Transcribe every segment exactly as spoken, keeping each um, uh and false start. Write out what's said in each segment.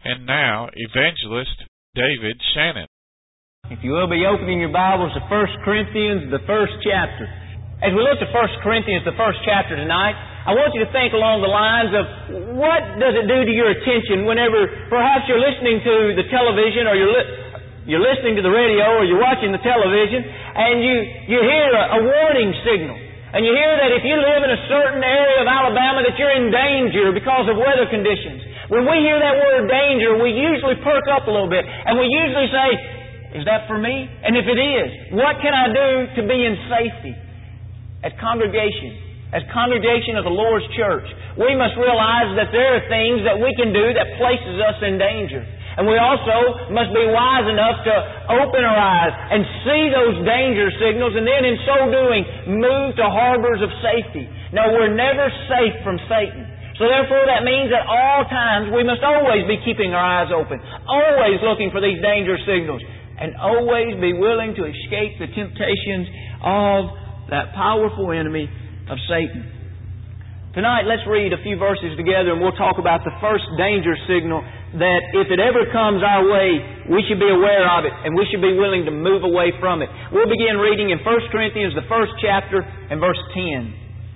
And now, Evangelist David Shannon. If you will be opening your Bibles to First Corinthians, the first chapter. As we look to First Corinthians, the first chapter tonight, I want you to think along the lines of what does it do to your attention whenever perhaps you're listening to the television or you're, li- you're listening to the radio or you're watching the television and you, you hear a, a warning signal. And you hear that if you live in a certain area of Alabama that you're in danger because of weather conditions. When we hear that word danger, we usually perk up a little bit. And we usually say, is that for me? And if it is, what can I do to be in safety? As congregation, as congregation of the Lord's church, we must realize that there are things that we can do that places us in danger. And we also must be wise enough to open our eyes and see those danger signals and then in so doing move to harbors of safety. Now, we're never safe from Satan. So therefore that means at all times we must always be keeping our eyes open, always looking for these danger signals, and always be willing to escape the temptations of that powerful enemy of Satan. Tonight, let's read a few verses together and we'll talk about the first danger signal that if it ever comes our way, we should be aware of it and we should be willing to move away from it. We'll begin reading in First Corinthians, the first chapter, and verse ten.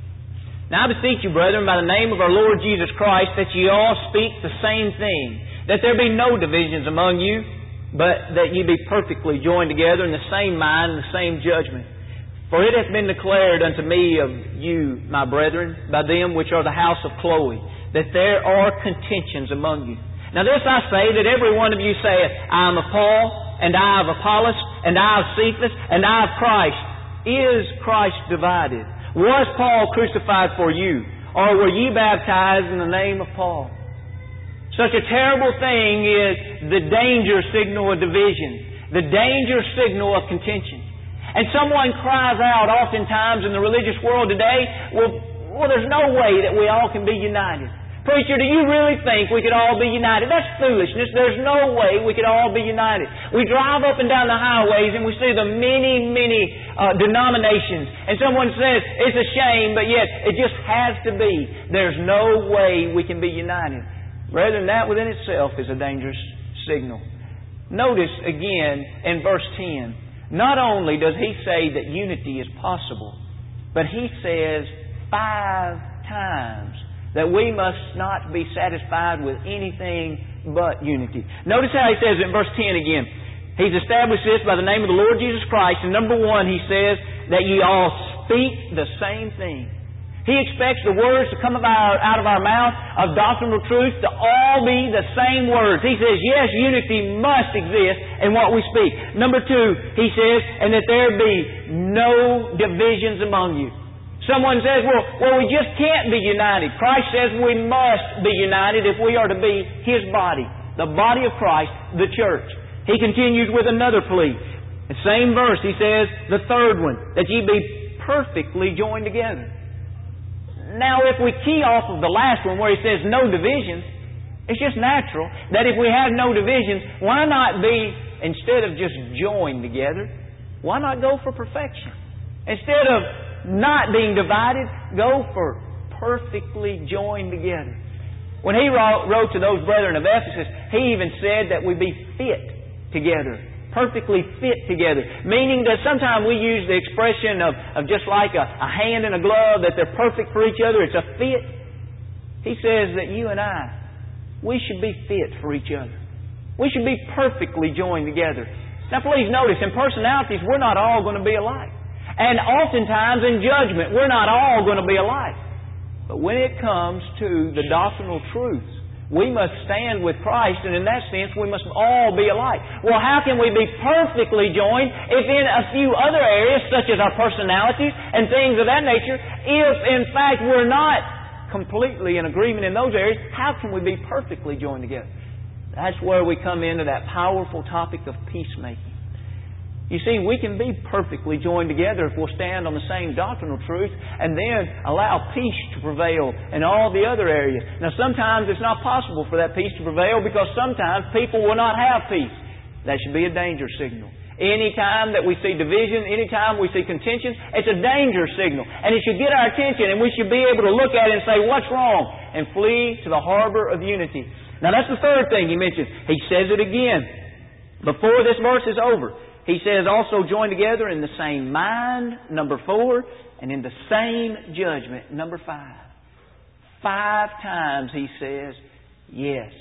Now I beseech you, brethren, by the name of our Lord Jesus Christ, that ye all speak the same thing, that there be no divisions among you, but that ye be perfectly joined together in the same mind and the same judgment. For it hath been declared unto me of you, my brethren, by them which are the house of Chloe, that there are contentions among you. Now this I say, that every one of you saith, I am of Paul, and I of Apollos, and I of Cephas, and I of Christ. Is Christ divided? Was Paul crucified for you? Or were ye baptized in the name of Paul? Such a terrible thing is the danger signal of division, the danger signal of contention. And someone cries out oftentimes in the religious world today, well, well, there's no way that we all can be united. Preacher, do you really think we could all be united? That's foolishness. There's no way we could all be united. We drive up and down the highways and we see the many, many uh, denominations. And someone says, it's a shame, but yet it just has to be. There's no way we can be united. Rather than that within itself is a dangerous signal. Notice again in verse ten, not only does he say that unity is possible, but he says five times that we must not be satisfied with anything but unity. Notice how he says in verse ten again. He's established this by the name of the Lord Jesus Christ. And number one, he says that ye all speak the same thing. He expects the words to come about out of our mouth of doctrinal truth to all be the same words. He says, yes, unity must exist in what we speak. Number two, he says, and that there be no divisions among you. Someone says, well, well, we just can't be united. Christ says we must be united if we are to be His body, the body of Christ, the church. He continues with another plea. The same verse, he says, the third one, that ye be perfectly joined together. Now, if we key off of the last one where he says no divisions, it's just natural that if we have no divisions, why not be, instead of just joined together, why not go for perfection? Instead of not being divided, go for perfectly joined together. When he wrote, wrote to those brethren of Ephesus, he even said that we be fit together. Perfectly fit together. Meaning that sometimes we use the expression of, of just like a, a hand and a glove, that they're perfect for each other. It's a fit. He says that you and I, we should be fit for each other. We should be perfectly joined together. Now please notice, in personalities, we're not all going to be alike. And oftentimes in judgment, we're not all going to be alike. But when it comes to the doctrinal truths, we must stand with Christ, and in that sense, we must all be alike. Well, how can we be perfectly joined if in a few other areas, such as our personalities and things of that nature, if in fact we're not completely in agreement in those areas, how can we be perfectly joined together? That's where we come into that powerful topic of peacemaking. You see, we can be perfectly joined together if we'll stand on the same doctrinal truth and then allow peace to prevail in all the other areas. Now, sometimes it's not possible for that peace to prevail because sometimes people will not have peace. That should be a danger signal. Anytime that we see division, anytime we see contention, it's a danger signal. And it should get our attention, and we should be able to look at it and say, what's wrong? And flee to the harbor of unity. Now that's the third thing he mentions. He says it again. Before this verse is over, he says also join together in the same mind, number four, and in the same judgment, number five. Five times he says, yes,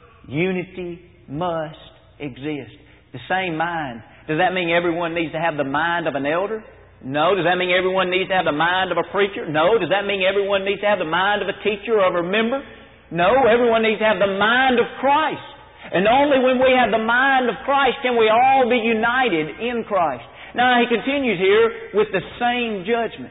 unity must exist. The same mind. Does that mean everyone needs to have the mind of an elder? No. Does that mean everyone needs to have the mind of a preacher? No. Does that mean everyone needs to have the mind of a teacher or of a member? No. Everyone needs to have the mind of Christ. And only when we have the mind of Christ can we all be united in Christ. Now he continues here with the same judgment.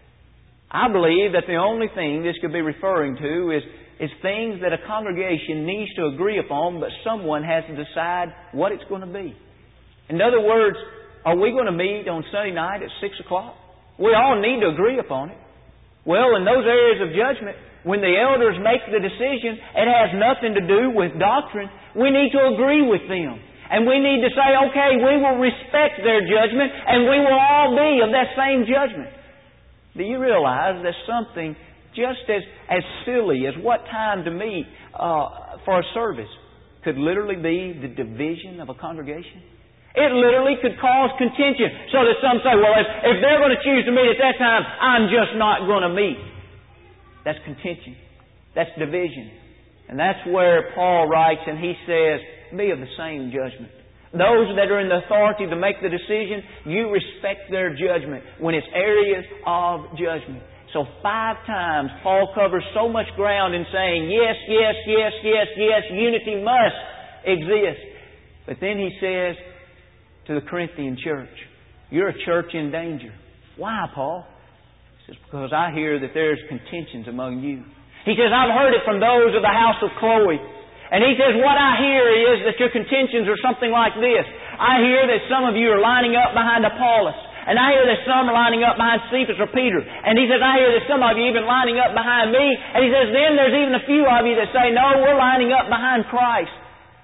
I believe that the only thing this could be referring to is, is things that a congregation needs to agree upon, but someone has to decide what it's going to be. In other words, are we going to meet on Sunday night at six o'clock? We all need to agree upon it. Well, in those areas of judgment, when the elders make the decision, it has nothing to do with doctrine. We need to agree with them. And we need to say, okay, we will respect their judgment, and we will all be of that same judgment. Do you realize that something just as, as silly as what time to meet uh, for a service could literally be the division of a congregation? It literally could cause contention. So that some say, well, if, if they're going to choose to meet at that time, I'm just not going to meet. That's contention. That's division. And that's where Paul writes and he says, be of the same judgment. Those that are in the authority to make the decision, you respect their judgment when it's areas of judgment. So five times Paul covers so much ground in saying, yes, yes, yes, yes, yes, unity must exist. But then he says to the Corinthian church, you're a church in danger. Why, Paul? He says, because I hear that there's contentions among you. He says, I've heard it from those of the house of Chloe. And he says, what I hear is that your contentions are something like this. I hear that some of you are lining up behind Apollos. And I hear that some are lining up behind Cephas or Peter. And he says, I hear that some of you even lining up behind me. And he says, then there's even a few of you that say, no, we're lining up behind Christ.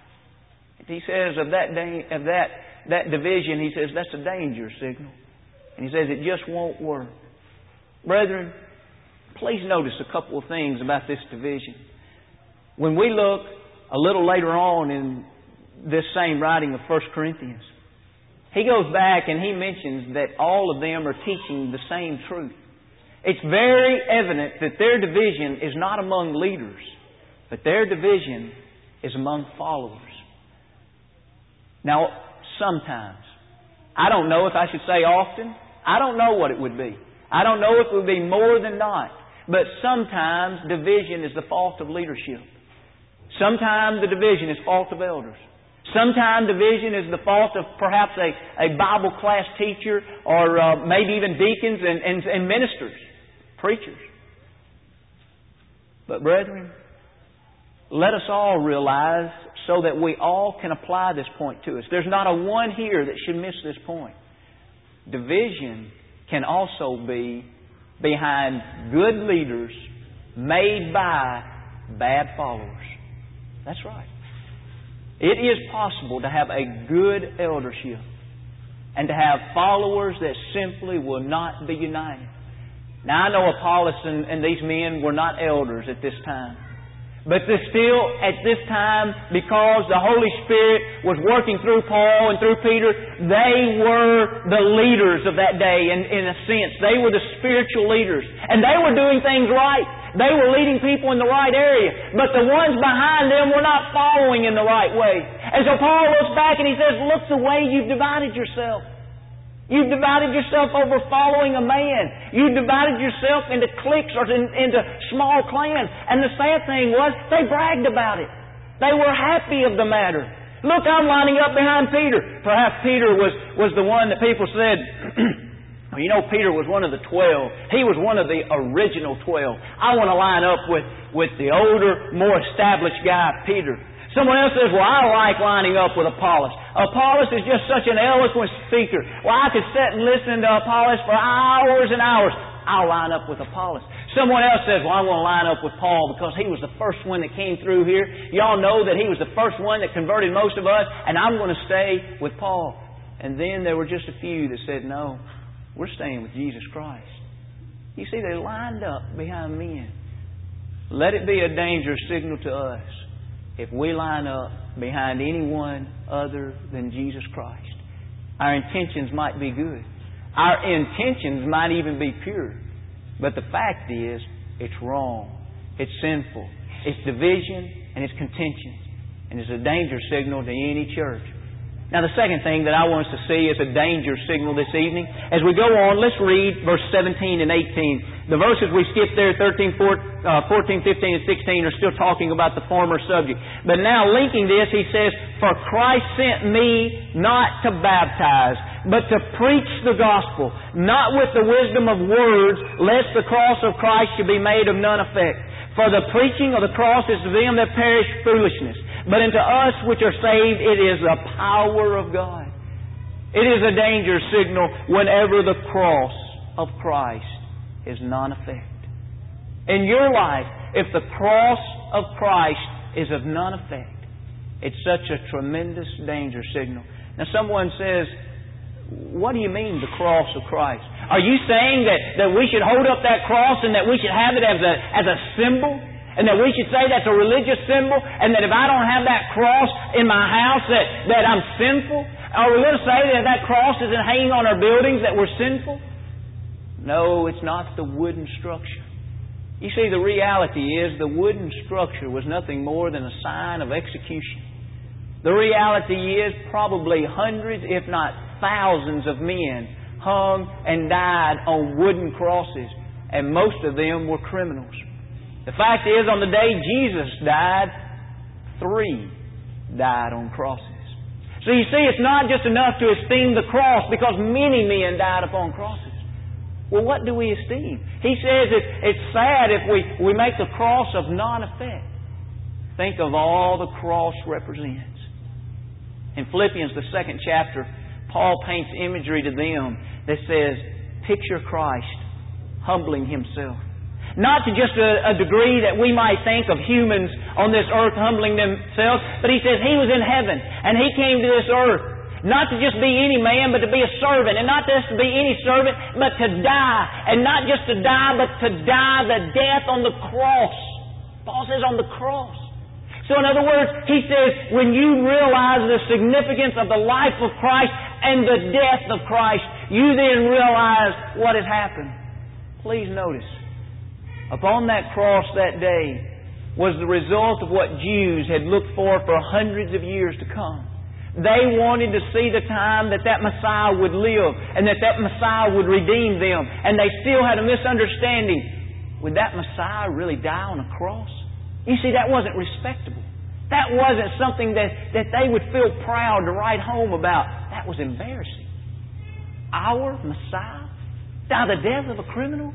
And he says, of that da- of that, that division, he says, that's a danger signal. And he says, it just won't work. Brethren, please notice a couple of things about this division. When we look a little later on in this same writing of First Corinthians, he goes back and he mentions that all of them are teaching the same truth. It's very evident that their division is not among leaders, but their division is among followers. Now, sometimes, I don't know if I should say often, I don't know what it would be. I don't know if it would be more than not. But sometimes division is the fault of leadership. Sometimes the division is fault of elders. Sometimes division is the fault of perhaps a, a Bible class teacher or uh, maybe even deacons and, and, and ministers, preachers. But brethren, let us all realize so that we all can apply this point to us. There's not a one here that should miss this point. Division can also be behind good leaders made by bad followers. That's right. It is possible to have a good eldership and to have followers that simply will not be united. Now I know Apollos and, and these men were not elders at this time. But still, at this time, because the Holy Spirit was working through Paul and through Peter, they were the leaders of that day in, in a sense. They were the spiritual leaders. And they were doing things right. They were leading people in the right area. But the ones behind them were not following in the right way. And so Paul looks back and he says, look the way you've divided yourself. You've divided yourself over following a man. You've divided yourself into cliques or in, into small clans. And the sad thing was, they bragged about it. They were happy of the matter. Look, I'm lining up behind Peter. Perhaps Peter was, was the one that people said, well, you know, Peter was one of the twelve. He was one of the original twelve. I want to line up with, with the older, more established guy, Peter. Someone else says, well, I like lining up with Apollos. Apollos is just such an eloquent speaker. Well, I could sit and listen to Apollos for hours and hours. I'll line up with Apollos. Someone else says, well, I want to line up with Paul because he was the first one that came through here. Y'all know that he was the first one that converted most of us, and I'm going to stay with Paul. And then there were just a few that said, no, we're staying with Jesus Christ. You see, they lined up behind men. Let it be a danger signal to us. if we line up behind anyone other than Jesus Christ. Our intentions might be good. Our intentions might even be pure. But the fact is, it's wrong. It's sinful. It's division and it's contention. And it's a danger signal to any church. Now the second thing that I want us to see is a danger signal this evening. As we go on, let's read verse seventeen and eighteen. The verses we skipped there, thirteen, fourteen, fifteen, and sixteen, are still talking about the former subject. But now linking this, he says, "For Christ sent me not to baptize, but to preach the gospel, not with the wisdom of words, lest the cross of Christ should be made of none effect. For the preaching of the cross is to them that perish foolishness, but unto us which are saved it is the power of God." It is a danger signal whenever the cross of Christ is non-effect. In your life, if the cross of Christ is of none effect, it's such a tremendous danger signal. Now someone says, "What do you mean, the cross of Christ? Are you saying that, that we should hold up that cross and that we should have it as a, as a symbol? And that we should say that's a religious symbol? And that if I don't have that cross in my house that, that I'm sinful? Are we going to say that that cross isn't hanging on our buildings that we're sinful?" No, it's not the wooden structure. You see, the reality is the wooden structure was nothing more than a sign of execution. The reality is probably hundreds, if not thousands of men hung and died on wooden crosses, and most of them were criminals. The fact is, on the day Jesus died, three died on crosses. So you see, it's not just enough to esteem the cross because many men died upon crosses. Well, what do we esteem? He says it, it's sad if we, we make the cross of non-effect. Think of all the cross represents. In Philippians, the second chapter, Paul paints imagery to them that says, picture Christ humbling Himself. Not to just a, a degree that we might think of humans on this earth humbling themselves, but he says He was in heaven and He came to this earth. Not to just be any man, but to be a servant. And not just to be any servant, but to die. And not just to die, but to die the death on the cross. Paul says on the cross. So in other words, he says, when you realize the significance of the life of Christ and the death of Christ, you then realize what has happened. Please notice, upon that cross that day was the result of what Jews had looked for for hundreds of years to come. They wanted to see the time that that Messiah would live and that that Messiah would redeem them. And they still had a misunderstanding. Would that Messiah really die on a cross? You see, that wasn't respectable. That wasn't something that, that they would feel proud to write home about. That was embarrassing. Our Messiah die the death of a criminal?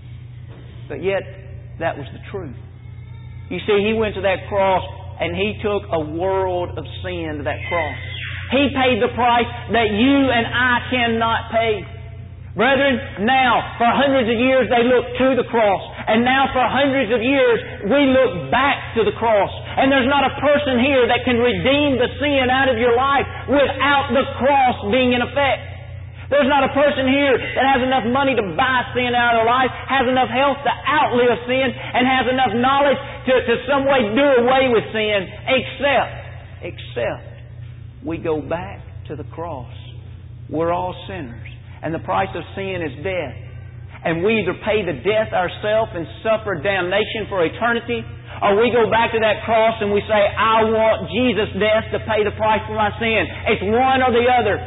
But yet, that was the truth. You see, He went to that cross and He took a world of sin to that cross. He paid the price that you and I cannot pay. Brethren, now, for hundreds of years they looked to the cross. And now for hundreds of years we look back to the cross. And there's not a person here that can redeem the sin out of your life without the cross being in effect. There's not a person here that has enough money to buy sin out of their life, has enough health to outlive sin, and has enough knowledge to, to some way do away with sin, except, except we go back to the cross. We're all sinners, and the price of sin is death. And we either pay the death ourselves and suffer damnation for eternity, or we go back to that cross and we say, I want Jesus' death to pay the price for my sin. It's one or the other.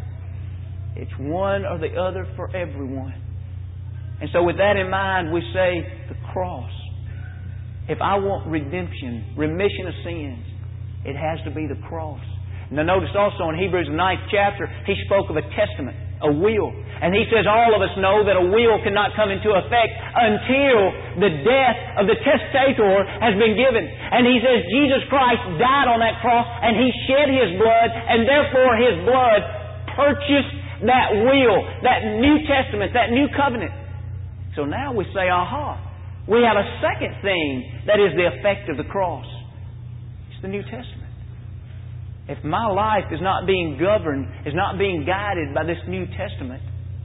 It's one or the other for everyone. And so with that in mind, we say the cross. If I want redemption, remission of sins, it has to be the cross. Now notice also in Hebrews ninth chapter, he spoke of a testament, a will. And he says all of us know that a will cannot come into effect until the death of the testator has been given. And he says Jesus Christ died on that cross and He shed His blood, and therefore His blood purchased that will, that New Testament, that New Covenant. So now we say, aha, we have a second thing that is the effect of the cross. It's the New Testament. If my life is not being governed, is not being guided by this New Testament,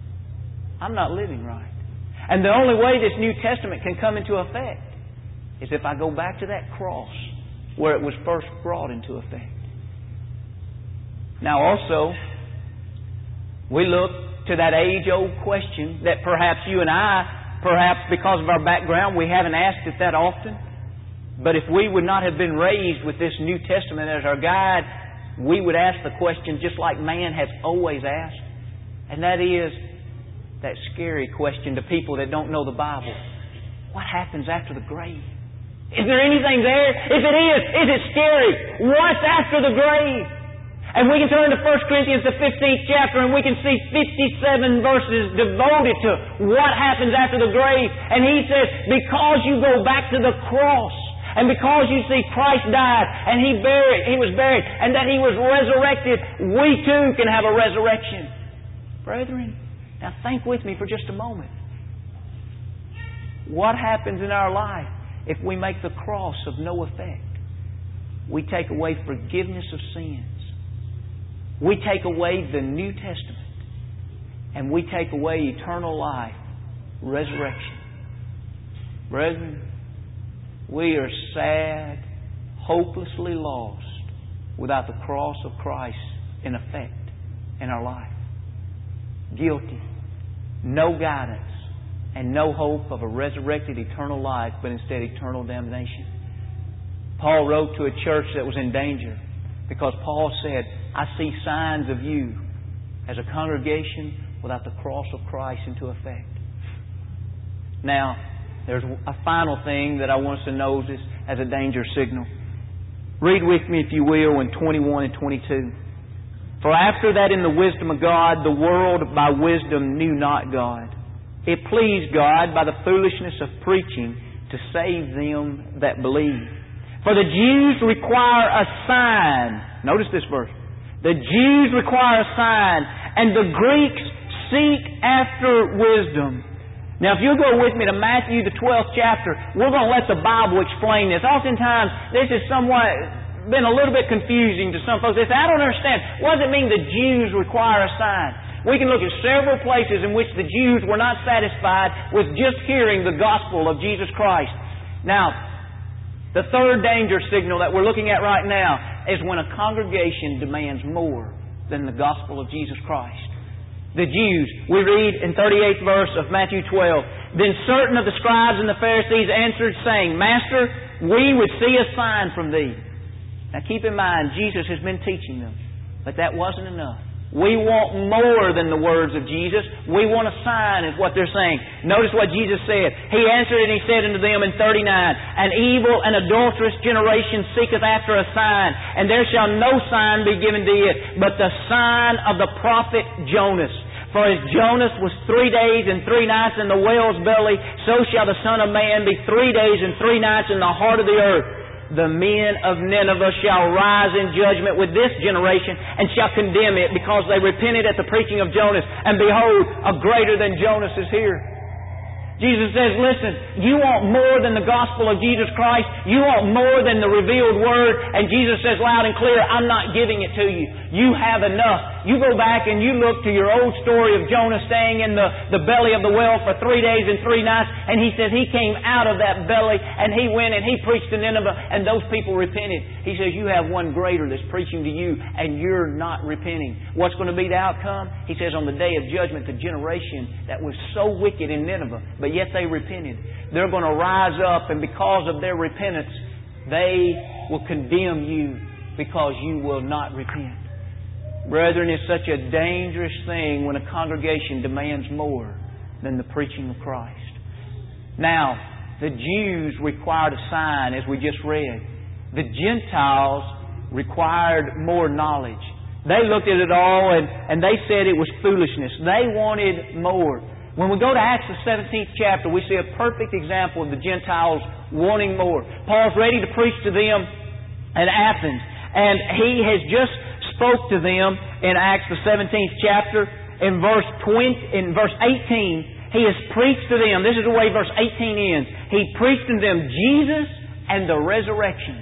I'm not living right. And the only way this New Testament can come into effect is if I go back to that cross where it was first brought into effect. Now also, we look to that age-old question that perhaps you and I, perhaps because of our background, we haven't asked it that often. But if we would not have been raised with this New Testament as our guide, we would ask the question just like man has always asked. And that is that scary question to people that don't know the Bible. What happens after the grave? Is there anything there? If it is, is it scary? What's after the grave? And we can turn to First Corinthians, the fifteenth chapter, and we can see fifty-seven verses devoted to what happens after the grave. And he says, because you go back to the cross, and because you see Christ died, and He buried, He was buried, and that He was resurrected, we too can have a resurrection. Brethren, now think with me for just a moment. What happens in our life if we make the cross of no effect? We take away forgiveness of sins. We take away the New Testament. And we take away eternal life, resurrection. Brethren, we are sad, hopelessly lost without the cross of Christ in effect in our life. Guilty. No guidance and no hope of a resurrected eternal life, but instead eternal damnation. Paul wrote to a church that was in danger because Paul said, I see signs of you as a congregation without the cross of Christ into effect. Now, there's a final thing that I want us to notice as a danger signal. Read with me, if you will, in twenty-one and twenty-two. For after that in the wisdom of God, the world by wisdom knew not God. It pleased God by the foolishness of preaching to save them that believe. For the Jews require a sign. Notice this verse. The Jews require a sign, and the Greeks seek after wisdom. Now, if you'll go with me to Matthew, the twelfth chapter, we're going to let the Bible explain this. Oftentimes, this is somewhat been a little bit confusing to some folks. They say, I don't understand. What does it mean the Jews require a sign? We can look at several places in which the Jews were not satisfied with just hearing the gospel of Jesus Christ. Now, the third danger signal that we're looking at right now is when a congregation demands more than the gospel of Jesus Christ. The Jews, we read in thirty-eighth verse of Matthew twelve, Then certain of the scribes and the Pharisees answered, saying, Master, we would see a sign from Thee. Now keep in mind, Jesus has been teaching them, but that wasn't enough. We want more than the words of Jesus. We want a sign, is what they're saying. Notice what Jesus said. He answered and He said unto them in thirty-nine, An evil and adulterous generation seeketh after a sign, and there shall no sign be given to it, but the sign of the prophet Jonas. For as Jonas was three days and three nights in the whale's belly, so shall the Son of Man be three days and three nights in the heart of the earth. The men of Nineveh shall rise in judgment with this generation and shall condemn it, because they repented at the preaching of Jonas. And behold, a greater than Jonas is here. Jesus says, listen, you want more than the gospel of Jesus Christ. You want more than the revealed Word. And Jesus says loud and clear, I'm not giving it to you. You have enough. You go back and you look to your old story of Jonah staying in the, the belly of the whale for three days and three nights. And he says he came out of that belly and he went and he preached to Nineveh and those people repented. He says you have one greater that's preaching to you and you're not repenting. What's going to be the outcome? He says on the day of judgment, the generation that was so wicked in Nineveh, but yet they repented, they're going to rise up, and because of their repentance, they will condemn you because you will not repent. Brethren, it's such a dangerous thing when a congregation demands more than the preaching of Christ. Now, the Jews required a sign, as we just read. The Gentiles required more knowledge. They looked at it all and, and they said it was foolishness. They wanted more. When we go to Acts the seventeenth chapter, we see a perfect example of the Gentiles wanting more. Paul's ready to preach to them at Athens, and he has just spoke to them in Acts the seventeenth chapter. In verse twenty, in verse eighteen, he has preached to them. This is the way verse eighteen ends. He preached to them Jesus and the resurrection.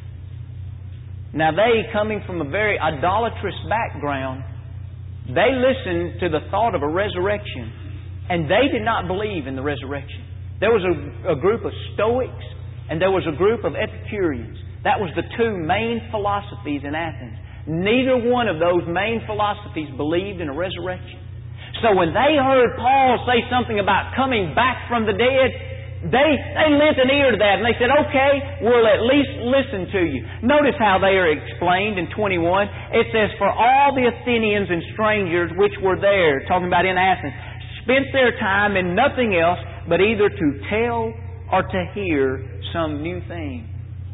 Now they, coming from a very idolatrous background, they listened to the thought of a resurrection. And they did not believe in the resurrection. There was a, a group of Stoics and there was a group of Epicureans. That was the two main philosophies in Athens. Neither one of those main philosophies believed in a resurrection. So when they heard Paul say something about coming back from the dead, they, they lent an ear to that and they said, okay, we'll at least listen to you. Notice how they are explained in twenty-one. It says, for all the Athenians and strangers which were there, talking about in Athens, spent their time in nothing else but either to tell or to hear some new thing.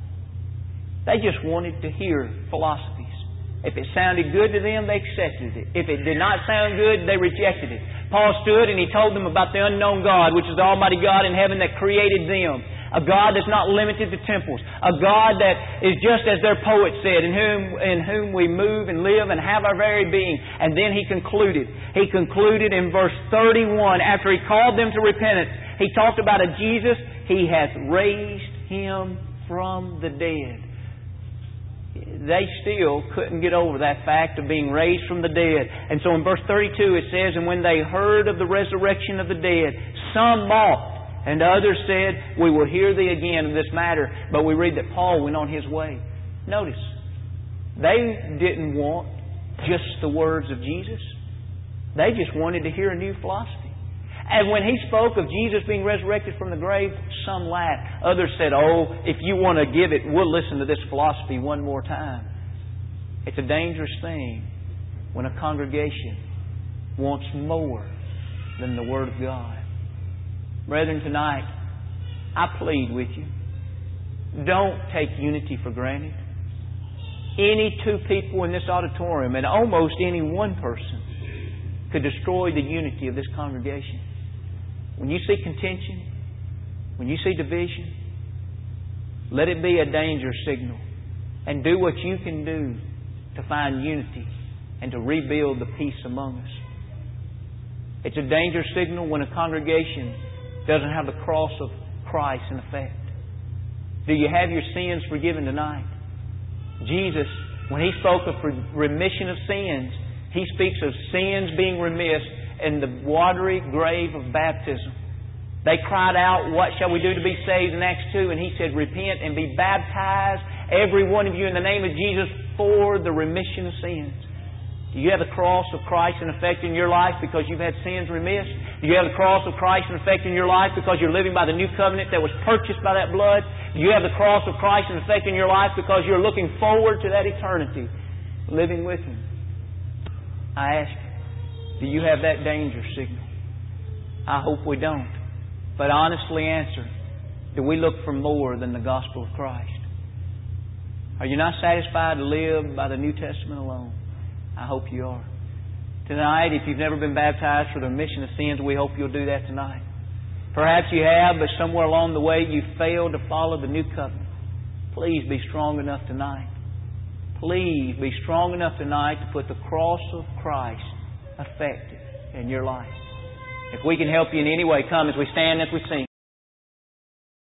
They just wanted to hear philosophies. If it sounded good to them, they accepted it. If it did not sound good, they rejected it. Paul stood and he told them about the unknown God, which is the Almighty God in heaven that created them. A God that's not limited to temples. A God that is just as their poet said, in whom, in whom we move and live and have our very being. And then he concluded. He concluded in verse thirty-one, after he called them to repentance, he talked about a Jesus, He hath raised Him from the dead. They still couldn't get over that fact of being raised from the dead. And so in verse thirty-two it says, and when they heard of the resurrection of the dead, some mocked, and others said, we will hear thee again of this matter. But we read that Paul went on his way. Notice, they didn't want just the words of Jesus. They just wanted to hear a new philosophy. And when he spoke of Jesus being resurrected from the grave, some laughed. Others said, oh, if you want to give it, we'll listen to this philosophy one more time. It's a dangerous thing when a congregation wants more than the Word of God. Brethren, tonight, I plead with you, don't take unity for granted. Any two people in this auditorium, and almost any one person, could destroy the unity of this congregation. When you see contention, when you see division, let it be a danger signal. And do what you can do to find unity and to rebuild the peace among us. It's a danger signal when a congregation doesn't have the cross of Christ in effect. Do you have your sins forgiven tonight? Jesus, when He spoke of remission of sins, He speaks of sins being remitted in the watery grave of baptism. They cried out, what shall we do to be saved in Acts two? And He said, repent and be baptized, every one of you, in the name of Jesus for the remission of sins. Do you have the cross of Christ in effect in your life because you've had sins remitted? Do you have the cross of Christ in effect in your life because you're living by the new covenant that was purchased by that blood? Do you have the cross of Christ in effect in your life because you're looking forward to that eternity, living with Him? I ask you, do you have that danger signal? I hope we don't. But honestly answer, do we look for more than the gospel of Christ? Are you not satisfied to live by the New Testament alone? I hope you are. Tonight, if you've never been baptized for the remission of sins, we hope you'll do that tonight. Perhaps you have, but somewhere along the way you failed to follow the new covenant. Please be strong enough tonight. Please be strong enough tonight to put the cross of Christ effective in your life. If we can help you in any way, come as we stand, as we sing.